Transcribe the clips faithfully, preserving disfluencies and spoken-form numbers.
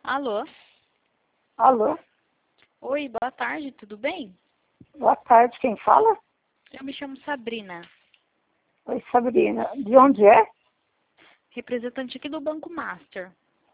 Alô? Alô? Oi, boa tarde, tudo bem? Boa tarde, quem fala? Eu me chamo Sabrina, Oi, Sabrina. De onde é? representante aqui do Banco Master.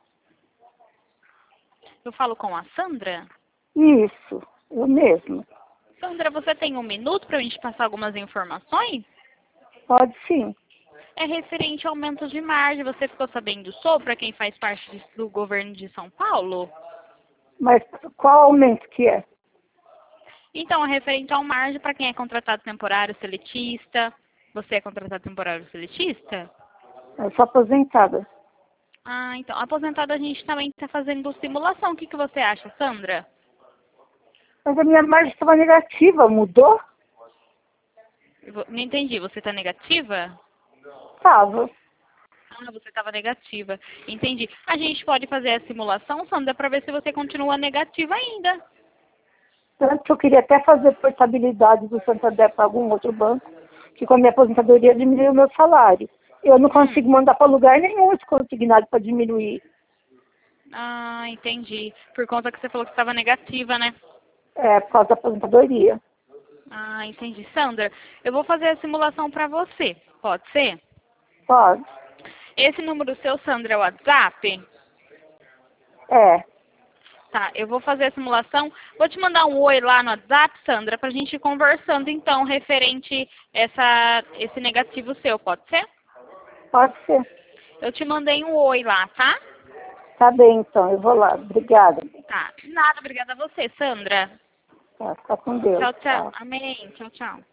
Eu falo com a Sandra? Isso, eu mesmo. Sandra, você tem um minuto para a gente passar algumas informações? Pode sim. É referente ao aumento de margem. Você ficou sabendo sobre para quem faz parte de- do governo de São Paulo? Mas qual aumento que é? Então, é referente ao margem para quem é contratado temporário seletista. Você é contratado temporário seletista? Eu sou aposentada. Ah, então, aposentado a gente também está fazendo simulação. O que, que você acha, Sandra? Mas a minha margem estava negativa, mudou? Eu vou- Não entendi, você está negativa? Estava. Ah, você estava negativa. Entendi. A gente pode fazer a simulação, Sandra, para ver se você continua negativa ainda. Tanto que eu queria até fazer portabilidade do Santander para algum outro banco, que com a minha aposentadoria diminuiu o meu salário. Eu não Hum. consigo mandar para lugar nenhum esse consignado para diminuir. Ah, entendi. Por conta que você falou que estava negativa, né? É, por causa da aposentadoria. Ah, entendi. Sandra, eu vou fazer a simulação para você. Pode ser? Pode. Esse número seu, Sandra, é o WhatsApp? É, Tá, eu vou fazer a simulação. Vou te mandar um oi lá no WhatsApp, Sandra, pra gente ir conversando, então, referente essa, esse negativo seu, pode ser? pode ser. Eu te mandei um oi lá, tá? Tá bem, então, eu vou lá. Obrigada. Tá. Nada, obrigada a você, Sandra. Tá, fica com Deus. Tchau, tchau. Tchau. Amém. Tchau, tchau.